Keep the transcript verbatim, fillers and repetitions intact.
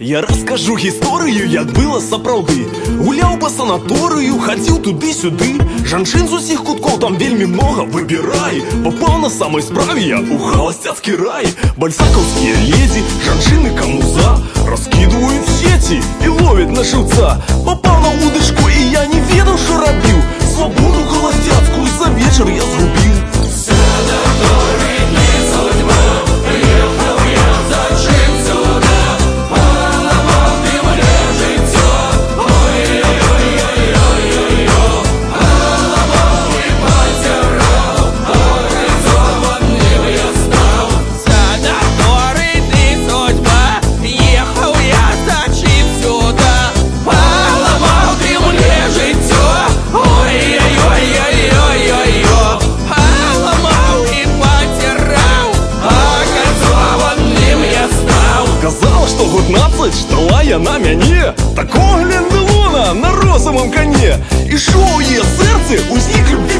Я раскажу гісторыю, як было сапраўды. Гуляў па санаторыю, хадзіў туды-сюды. Жанчын з усіх куткоў там вельмі многа. Выбірай, попаў на самай справе я у халасцяцкі рай. Бальзакаўскія ледзі, жанчыны камуза раскідваюць сеці і ловяць на шыўца. Попаў на удачку і я не ведаў, што рабіў. Свабоду халасцяцкую за вечар я згубіў. Ждала яна мяне, такого Глен-Дэлона на розавым коне. І шо ў яе сэрцы ўзнік любві